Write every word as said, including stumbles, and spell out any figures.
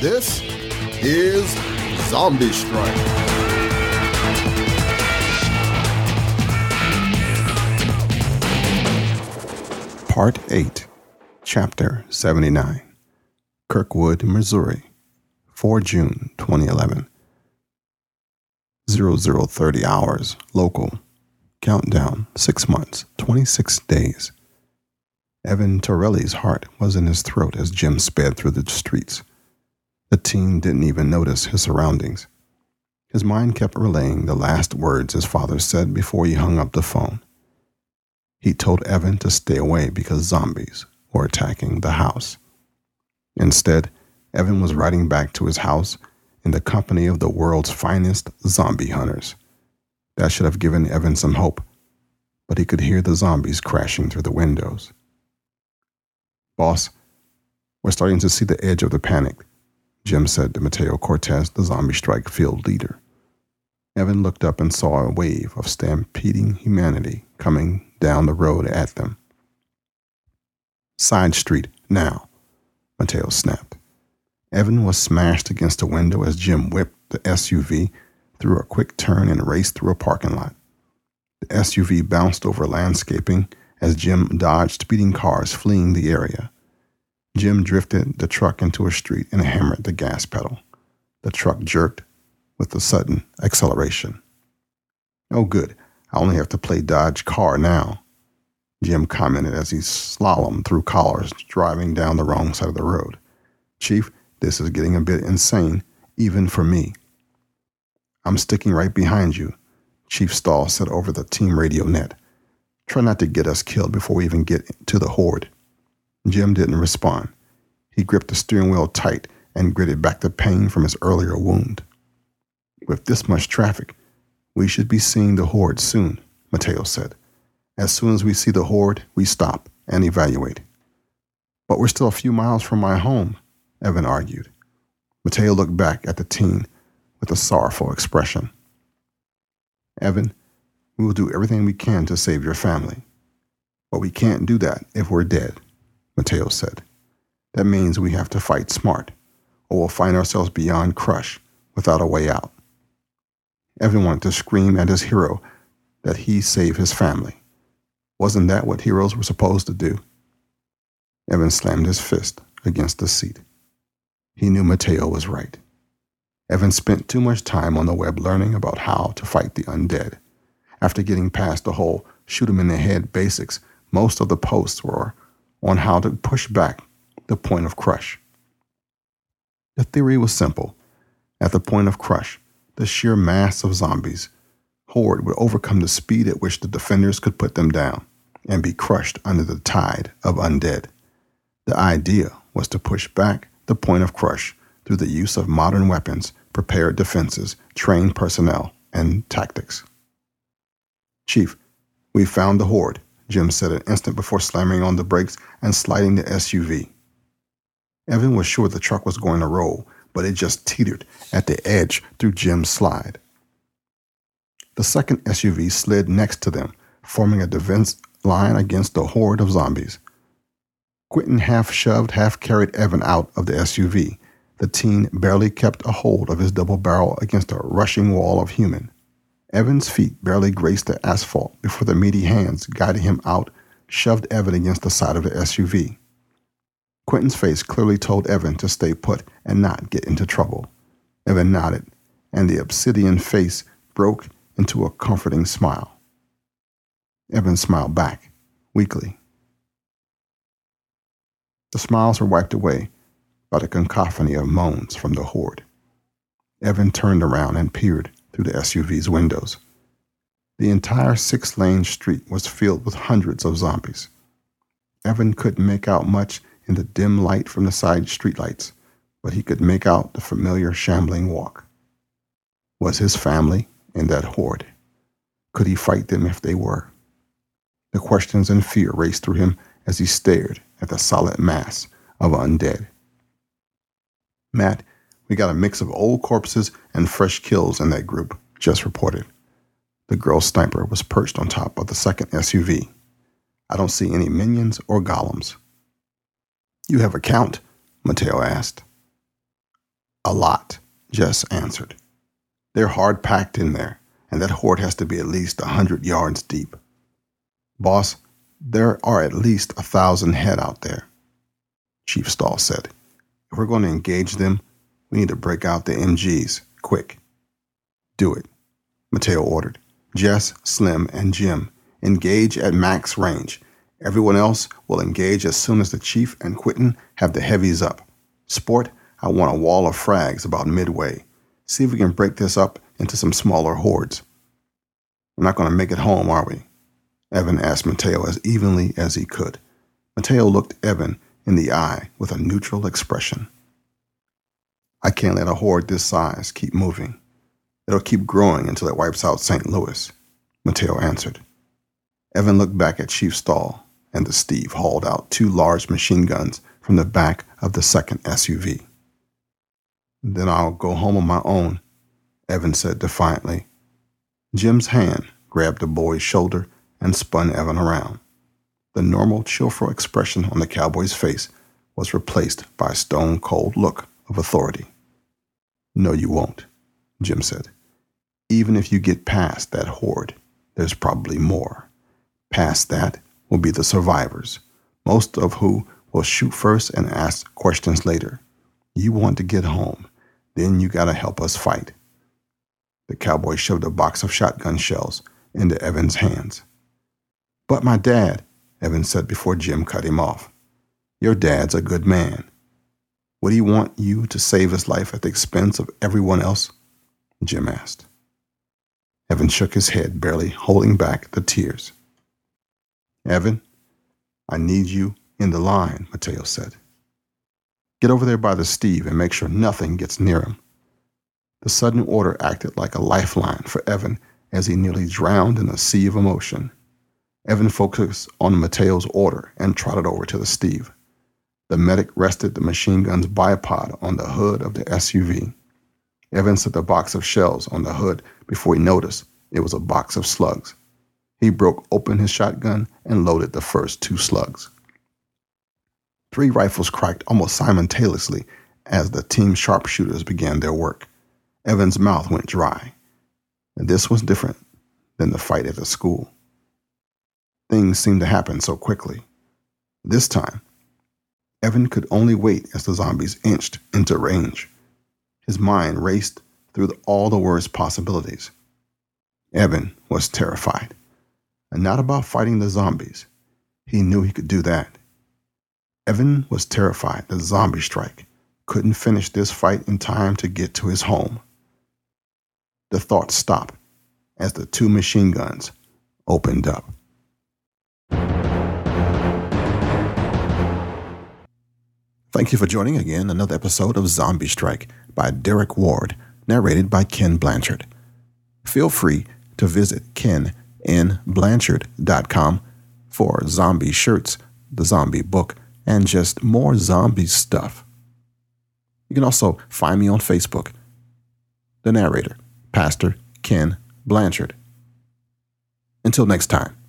This is Zombie Strike. Part eight, Chapter seventy-nine, Kirkwood, Missouri, the fourth of June, twenty eleven. zero zero thirty hours, local. Countdown, six months, twenty-six days. Evan Torelli's heart was in his throat as Jim sped through the streets. The teen didn't even notice his surroundings. His mind kept relaying the last words his father said before he hung up the phone. He told Evan to stay away because zombies were attacking the house. Instead, Evan was riding back to his house in the company of the world's finest zombie hunters. That should have given Evan some hope, but he could hear the zombies crashing through the windows. "Boss, we're starting to see the edge of the panic," Jim said to Mateo Cortez, the zombie strike field leader. Evan looked up and saw a wave of stampeding humanity coming down the road at them. "Side street, now," Mateo snapped. Evan was smashed against a window as Jim whipped the S U V through a quick turn and raced through a parking lot. The S U V bounced over landscaping as Jim dodged speeding cars fleeing the area. Jim drifted the truck into a street and hammered the gas pedal. The truck jerked with a sudden acceleration. "Oh, good. I only have to play dodge car now," Jim commented as he slalomed through cars, driving down the wrong side of the road. "Chief, this is getting a bit insane, even for me." "I'm sticking right behind you," Chief Stahl said over the team radio net. "Try not to get us killed before we even get to the horde." Jim didn't respond. He gripped the steering wheel tight and gritted back the pain from his earlier wound. "With this much traffic, we should be seeing the horde soon," Mateo said. "As soon as we see the horde, we stop and evaluate." "But we're still a few miles from my home," Evan argued. Mateo looked back at the teen with a sorrowful expression. "Evan, we will do everything we can to save your family. But we can't do that if we're dead," Mateo said. "That means we have to fight smart, or we'll find ourselves beyond Crush without a way out." Evan wanted to scream at his hero that he save his family. Wasn't that what heroes were supposed to do? Evan slammed his fist against the seat. He knew Mateo was right. Evan spent too much time on the web learning about how to fight the undead. After getting past the whole shoot-'em-in-the-head basics, most of the posts were on how to push back the point of Crush. The theory was simple. At the point of Crush, the sheer mass of zombies, horde would overcome the speed at which the defenders could put them down and be crushed under the tide of undead. The idea was to push back the point of Crush through the use of modern weapons, prepared defenses, trained personnel, and tactics. "Chief, we found the horde," Jim said an instant before slamming on the brakes and sliding the S U V. Evan was sure the truck was going to roll, but it just teetered at the edge through Jim's slide. The second S U V slid next to them, forming a defense line against the horde of zombies. Quentin half-shoved, half-carried Evan out of the S U V. The teen barely kept a hold of his double barrel against a rushing wall of human. Evan's feet barely grazed the asphalt before the meaty hands guided him out, shoved Evan against the side of the S U V. Quentin's face clearly told Evan to stay put and not get into trouble. Evan nodded, and the obsidian face broke into a comforting smile. Evan smiled back, weakly. The smiles were wiped away by the cacophony of moans from the horde. Evan turned around and peered through the S U V's windows. The entire six-lane street was filled with hundreds of zombies. Evan couldn't make out much in the dim light from the side streetlights, but he could make out the familiar shambling walk. Was his family in that horde? Could he fight them if they were? The questions and fear raced through him as he stared at the solid mass of undead. "Matt, we got a mix of old corpses and fresh kills in that group," Jess reported. The girl's sniper was perched on top of the second S U V. "I don't see any minions or golems." "You have a count?" Mateo asked. A lot, Jess answered. They're hard packed in there, and that horde has to be at least a hundred yards deep. Boss, there are at least a thousand head out there, Chief Stahl said. If we're going to engage them, we need to break out the M Gs, quick. Do it, Mateo ordered. Jess, Slim, and Jim, engage at max range. Everyone else will engage as soon as the Chief and Quentin have the heavies up. Sport, I want a wall of frags about midway. See if we can break this up into some smaller hordes. We're not going to make it home, are we? Evan asked Mateo as evenly as he could. Mateo looked Evan in the eye with a neutral expression. I can't let a horde this size keep moving. It'll keep growing until it wipes out Saint Louis, Mateo answered. Evan looked back at Chief Stahl, and the Steve hauled out two large machine guns from the back of the second S U V. Then I'll go home on my own, Evan said defiantly. Jim's hand grabbed the boy's shoulder and spun Evan around. The normal chill-fro expression on the cowboy's face was replaced by a stone-cold look of authority. No, you won't, Jim said. Even if you get past that horde, there's probably more. Past that will be the survivors, most of who will shoot first and ask questions later. You want to get home, then you gotta help us fight. The cowboy shoved a box of shotgun shells into Evan's hands. But my dad, Evan said before Jim cut him off. Your dad's a good man. Would he want you to save his life at the expense of everyone else? Jim asked. Evan shook his head, barely holding back the tears. Evan, I need you in the line, Mateo said. Get over there by the Steve and make sure nothing gets near him. The sudden order acted like a lifeline for Evan as he nearly drowned in a sea of emotion. Evan focused on Mateo's order and trotted over to the Steve. The medic rested the machine gun's bipod on the hood of the S U V. Evan set the box of shells on the hood before he noticed it was a box of slugs. He broke open his shotgun and loaded the first two slugs. Three rifles cracked almost simultaneously as the team sharpshooters began their work. Evan's mouth went dry. And this was different than the fight at the school. Things seemed to happen so quickly. This time, Evan could only wait as the zombies inched into range. His mind raced through the, all the worst possibilities. Evan was terrified, and not about fighting the zombies. He knew he could do that. Evan was terrified that Zombie Strike couldn't finish this fight in time to get to his home. The thought stopped as the two machine guns opened up. Thank you for joining again another episode of Zombie Strike by Derek Ward, narrated by Ken Blanchard. Feel free to visit ken n blanchard dot com for zombie shirts, the zombie book, and just more zombie stuff. You can also find me on Facebook, the narrator, Pastor Ken Blanchard. Until next time.